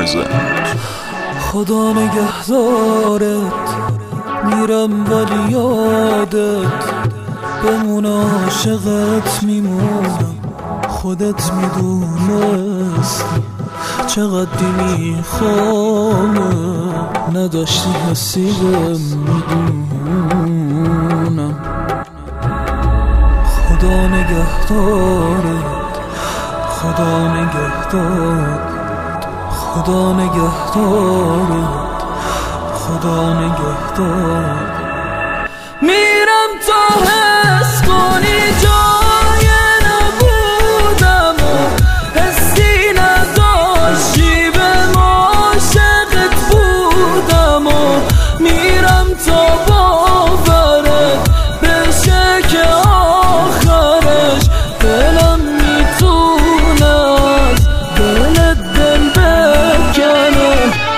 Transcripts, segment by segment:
بزن. خدا نگهدارت، میرم ولی یادت بمون، عاشقت میمونم. خودت میدونستی چقدر میخوامه، نداشتی حسی میدونم. خدا نگهدارت، خدا نگهدارت، خدا نگهدارت، خدا نگهدارت. میرم تا حس کنی جای نبودم و حسی نداشتی به عاشقت بودم و میرم تا باورت بشه که آخرش دلم میتونه از دلت دل بکنه.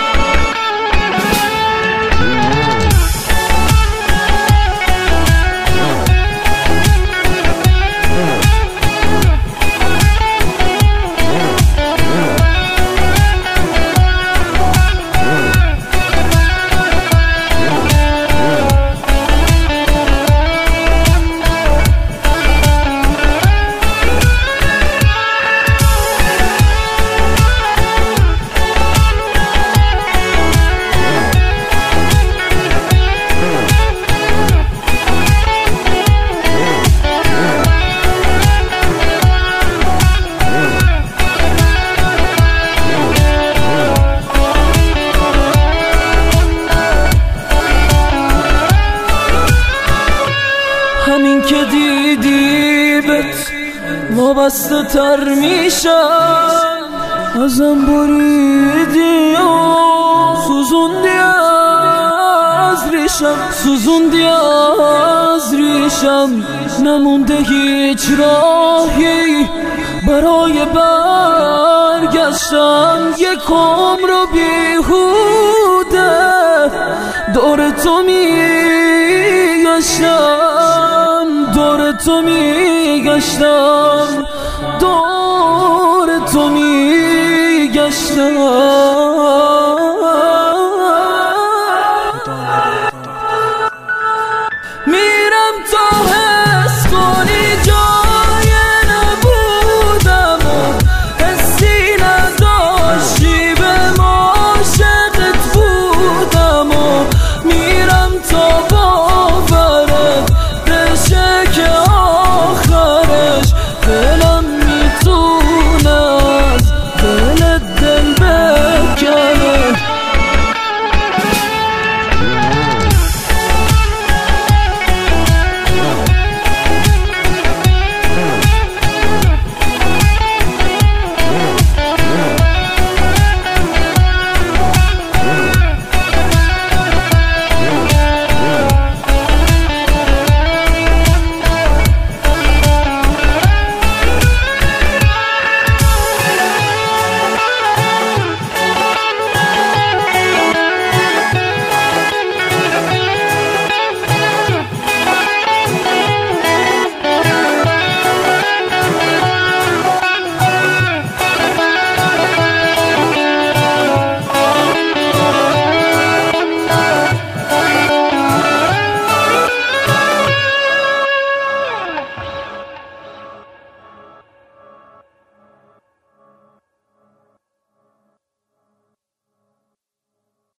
همین که دیدی بهت وابسته تر میشم، ازم بریدی و سوزوندی از ریشم، سوزوندی از ریشم. نمونده هیچ راهی برای برگشتن، یک عمر رو بیهوده دور تو میگشتم، دور تو میگشتم.